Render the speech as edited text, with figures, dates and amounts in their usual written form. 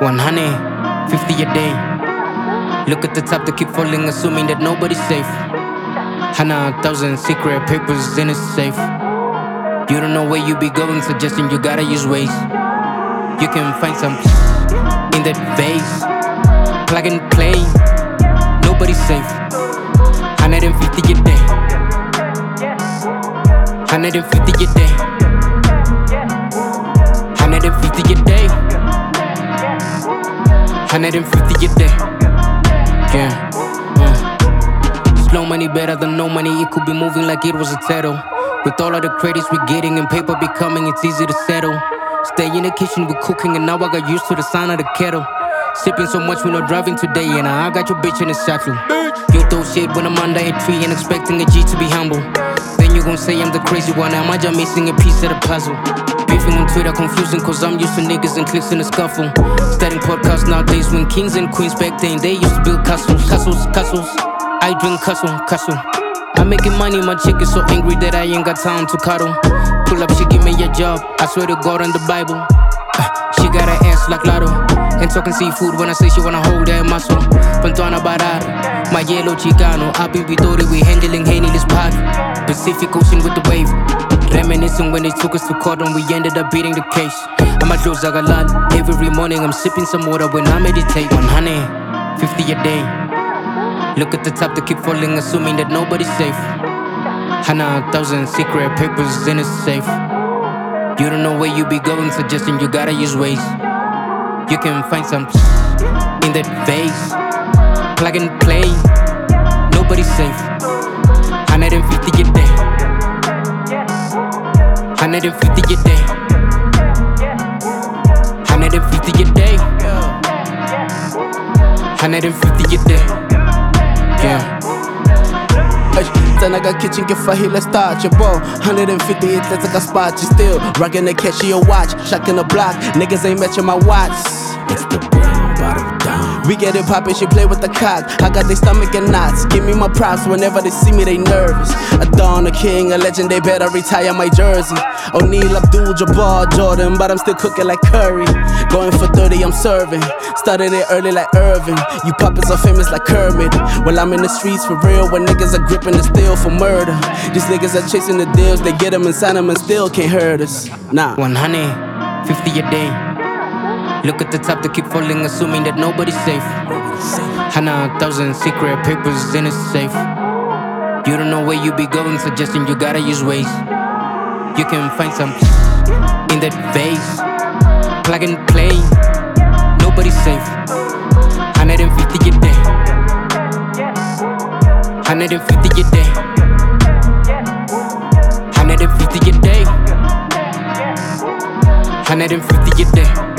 150 a day. Look at the top, they keep falling, assuming that nobody's safe. 100,000 secret papers in a safe. You don't know where you be going, suggesting you gotta use Waze. You can find some in that vase. Plug and play, nobody's safe. 150 a day. 150 a day. 150 a day. 150 a day. Yeah. Slow money better than no money. It could be moving like it was a title. With all of the credits we're getting and paper becoming, it's easy to settle. Stay in the kitchen, we're cooking, and now I got used to the sound of the kettle. Sipping so much we're not driving today, and I got your bitch in the shuttle. You throw shade when I'm under a tree and expecting a G to be humble. Then you gon' say I'm the crazy one, am I just missing a piece of the puzzle? Beefing on Twitter, confusing cause I'm used to niggas and clicks in a scuffle. Starting podcasts nowadays when kings and queens back then, they used to build castles. I drink castle. I'm making money, my chick is so angry that I ain't got time to cuddle. Pull up, she give me a job, I swear to God on the Bible. She got her ass like Lotto, and talking seafood when I say she wanna hold that muscle. Pantona Bararo, my yellow Chicano. Up in Vitori, we handling Henny-less pod. Pacific Ocean with the wave. Reminiscing when they took us to court and we ended up beating the case. I'm a Joe Zagalal, every morning I'm sipping some water when I meditate. 150 a day. Look at the top, they keep falling, assuming that nobody's safe. 100,000 secret papers in a safe. You don't know where you be going, suggesting you gotta use Waze. You can find some in that vase. Plug and play, nobody's safe. 150 a day. 150 a day. 150 a day. 150 a day. Yeah. Tanaga kitchen get for let's start your ball. 150 it that's like a spot. You still rocking the catch of your watch. Shocking the block, niggas ain't matching my watch. It's the brown bottom down. We get it poppin', she play with the cock. I got their stomach and knots. Give me my props whenever they see me, they nervous. A Don, a king, a legend, they better retire my jersey. O'Neal, Abdul, Jabbar, Jordan, but I'm still cooking like Curry. Going for 30, I'm serving. Started it early like Irvin. You poppin' so famous like Kermit. Well, I'm in the streets for real, when niggas are gripping the steel for murder. These niggas are chasing the deals, they get them and sign them and still can't hurt us. Nah. 150 a day. Look at the top, they keep falling, assuming that nobody's safe. 100,000 secret papers in a safe. You don't know where you be going, suggesting you gotta use Waze. You can find some in that vase. Plug and play, nobody's safe. 150 a day. 150 a day. 150 a day. 150 a day.